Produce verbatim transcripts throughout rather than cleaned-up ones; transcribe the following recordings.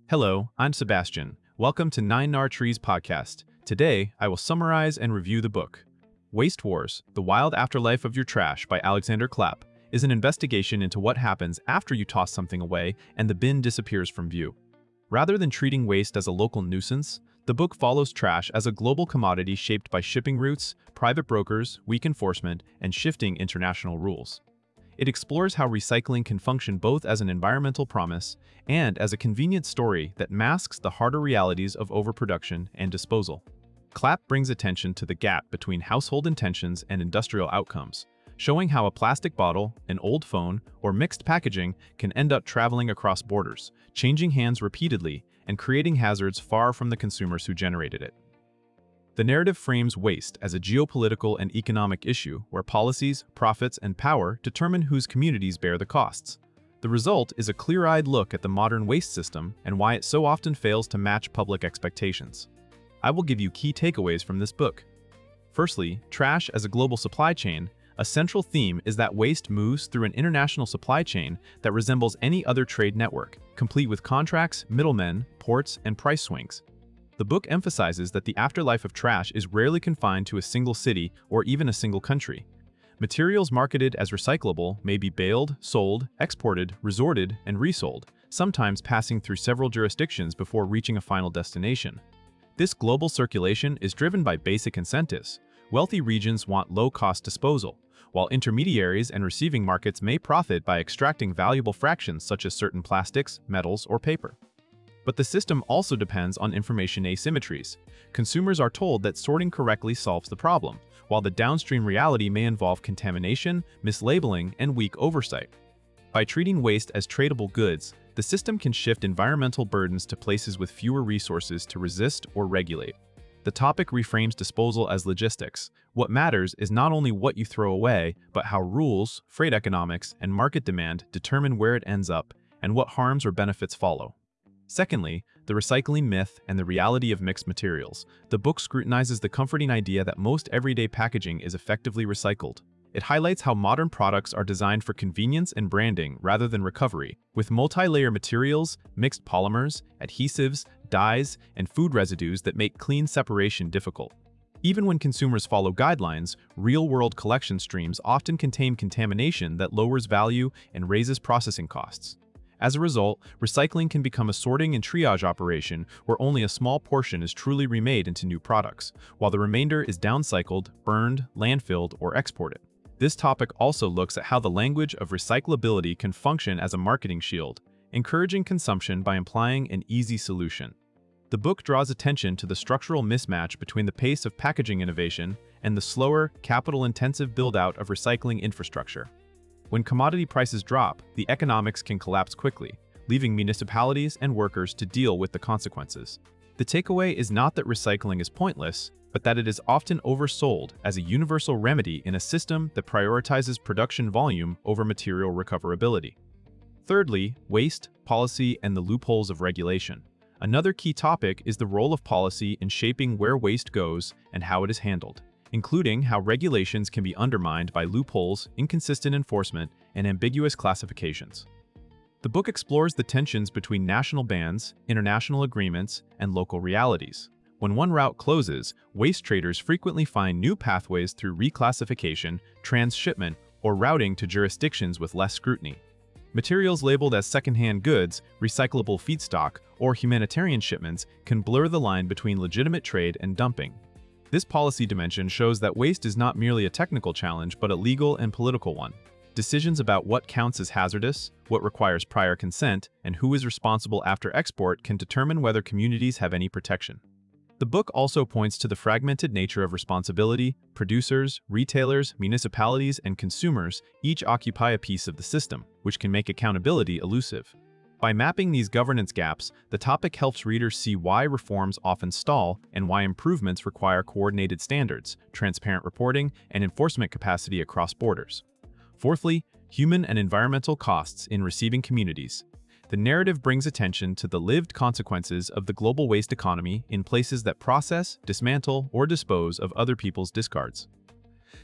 Hello, I'm Sebastian. Welcome to Nine Nar Trees podcast. Today, I will summarize and review the book. Waste Wars: The Wild Afterlife of Your Trash by Alexander Clapp is an investigation into what happens after you toss something away and the bin disappears from view. Rather than treating waste as a local nuisance, the book follows trash as a global commodity shaped by shipping routes, private brokers, weak enforcement, and shifting international rules. It explores how recycling can function both as an environmental promise and as a convenient story that masks the harder realities of overproduction and disposal. Clapp brings attention to the gap between household intentions and industrial outcomes, showing how a plastic bottle, an old phone, or mixed packaging can end up traveling across borders, changing hands repeatedly, and creating hazards far from the consumers who generated it. The narrative frames waste as a geopolitical and economic issue where policies, profits, and power determine whose communities bear the costs. The result is a clear-eyed look at the modern waste system and why it so often fails to match public expectations. I will give you key takeaways from this book. Firstly, trash as a global supply chain. A central theme is that waste moves through an international supply chain that resembles any other trade network, complete with contracts, middlemen, ports, and price swings. The book emphasizes that the afterlife of trash is rarely confined to a single city or even a single country. Materials marketed as recyclable may be baled, sold, exported, resorted, and resold, sometimes passing through several jurisdictions before reaching a final destination. This global circulation is driven by basic incentives. Wealthy regions want low-cost disposal, while intermediaries and receiving markets may profit by extracting valuable fractions such as certain plastics, metals, or paper. But the system also depends on information asymmetries. Consumers are told that sorting correctly solves the problem, while the downstream reality may involve contamination, mislabeling, and weak oversight. By treating waste as tradable goods, the system can shift environmental burdens to places with fewer resources to resist or regulate. The topic reframes disposal as logistics. What matters is not only what you throw away, but how rules, freight economics, and market demand determine where it ends up and what harms or benefits follow. Secondly, the recycling myth and the reality of mixed materials. The book scrutinizes the comforting idea that most everyday packaging is effectively recycled. It highlights how modern products are designed for convenience and branding rather than recovery, with multi-layer materials, mixed polymers, adhesives, dyes, and food residues that make clean separation difficult. Even when consumers follow guidelines, real-world collection streams often contain contamination that lowers value and raises processing costs. As a result, recycling can become a sorting and triage operation where only a small portion is truly remade into new products, while the remainder is downcycled, burned, landfilled, or exported. This topic also looks at how the language of recyclability can function as a marketing shield, encouraging consumption by implying an easy solution. The book draws attention to the structural mismatch between the pace of packaging innovation and the slower, capital-intensive build-out of recycling infrastructure. When commodity prices drop, the economics can collapse quickly, leaving municipalities and workers to deal with the consequences. The takeaway is not that recycling is pointless, but that it is often oversold as a universal remedy in a system that prioritizes production volume over material recoverability. Thirdly, waste, policy, and the loopholes of regulation. Another key topic is the role of policy in shaping where waste goes and how it is handled, including how regulations can be undermined by loopholes, inconsistent enforcement, and ambiguous classifications. The book explores the tensions between national bans, international agreements, and local realities. When one route closes, waste traders frequently find new pathways through reclassification, transshipment, or routing to jurisdictions with less scrutiny. Materials labeled as secondhand goods, recyclable feedstock, or humanitarian shipments can blur the line between legitimate trade and dumping. This policy dimension shows that waste is not merely a technical challenge but a legal and political one. Decisions about what counts as hazardous, what requires prior consent, and who is responsible after export can determine whether communities have any protection. The book also points to the fragmented nature of responsibility. Producers, retailers, municipalities, and consumers each occupy a piece of the system, which can make accountability elusive. By mapping these governance gaps, the topic helps readers see why reforms often stall and why improvements require coordinated standards, transparent reporting, and enforcement capacity across borders. Fourthly, human and environmental costs in receiving communities. The narrative brings attention to the lived consequences of the global waste economy in places that process, dismantle, or dispose of other people's discards.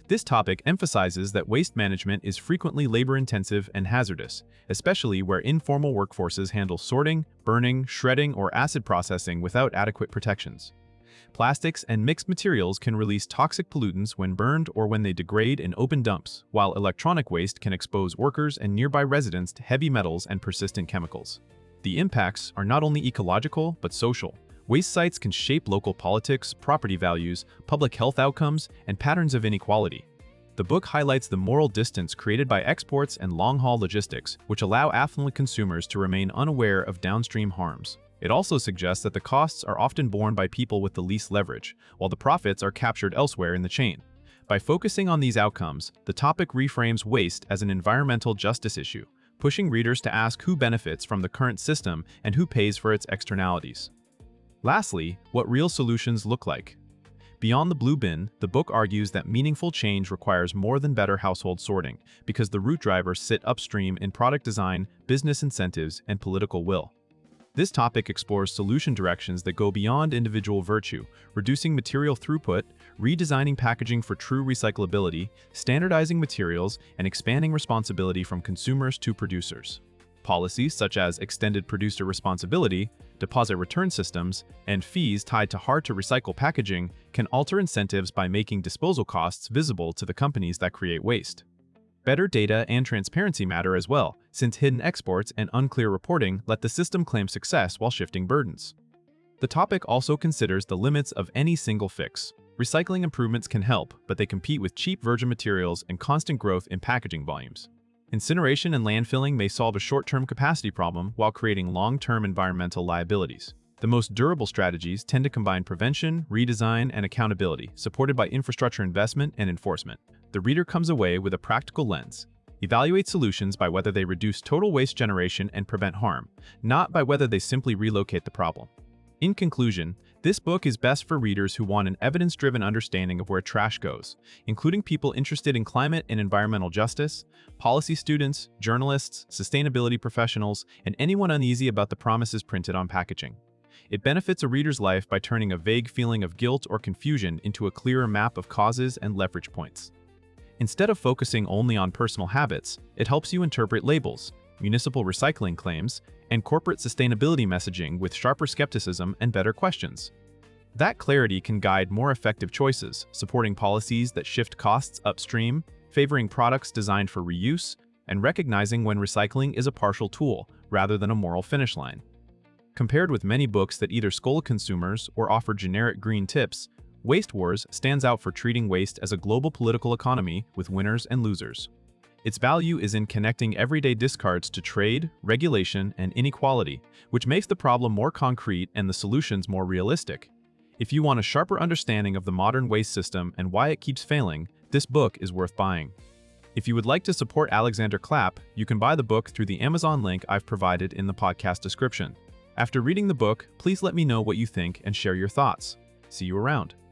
This topic emphasizes that waste management is frequently labor-intensive and hazardous, especially where informal workforces handle sorting, burning, shredding, or acid processing without adequate protections. Plastics and mixed materials can release toxic pollutants when burned or when they degrade in open dumps, while electronic waste can expose workers and nearby residents to heavy metals and persistent chemicals. The impacts are not only ecological but social. Waste sites can shape local politics, property values, public health outcomes, and patterns of inequality. The book highlights the moral distance created by exports and long-haul logistics, which allow affluent consumers to remain unaware of downstream harms. It also suggests that the costs are often borne by people with the least leverage, while the profits are captured elsewhere in the chain. By focusing on these outcomes, the topic reframes waste as an environmental justice issue, pushing readers to ask who benefits from the current system and who pays for its externalities. Lastly, what real solutions look like. Beyond the blue bin, the book argues that meaningful change requires more than better household sorting, because the root drivers sit upstream in product design, business incentives, and political will. This topic explores solution directions that go beyond individual virtue, reducing material throughput, redesigning packaging for true recyclability, standardizing materials, and expanding responsibility from consumers to producers. Policies such as extended producer responsibility, deposit return systems, and fees tied to hard-to-recycle packaging can alter incentives by making disposal costs visible to the companies that create waste. Better data and transparency matter as well, since hidden exports and unclear reporting let the system claim success while shifting burdens. The topic also considers the limits of any single fix. Recycling improvements can help, but they compete with cheap virgin materials and constant growth in packaging volumes. Incineration and landfilling may solve a short-term capacity problem while creating long-term environmental liabilities. The most durable strategies tend to combine prevention, redesign, and accountability, supported by infrastructure investment and enforcement. The reader comes away with a practical lens. Evaluate solutions by whether they reduce total waste generation and prevent harm, not by whether they simply relocate the problem. In conclusion, this book is best for readers who want an evidence-driven understanding of where trash goes, including people interested in climate and environmental justice, policy students, journalists, sustainability professionals, and anyone uneasy about the promises printed on packaging. It benefits a reader's life by turning a vague feeling of guilt or confusion into a clearer map of causes and leverage points. Instead of focusing only on personal habits, it helps you interpret labels, municipal recycling claims, and corporate sustainability messaging with sharper skepticism and better questions. That clarity can guide more effective choices, supporting policies that shift costs upstream, favoring products designed for reuse, and recognizing when recycling is a partial tool rather than a moral finish line. Compared with many books that either scold consumers or offer generic green tips, Waste Wars stands out for treating waste as a global political economy with winners and losers. Its value is in connecting everyday discards to trade, regulation, and inequality, which makes the problem more concrete and the solutions more realistic. If you want a sharper understanding of the modern waste system and why it keeps failing, this book is worth buying. If you would like to support Alexander Clapp, you can buy the book through the Amazon link I've provided in the podcast description. After reading the book, please let me know what you think and share your thoughts. See you around.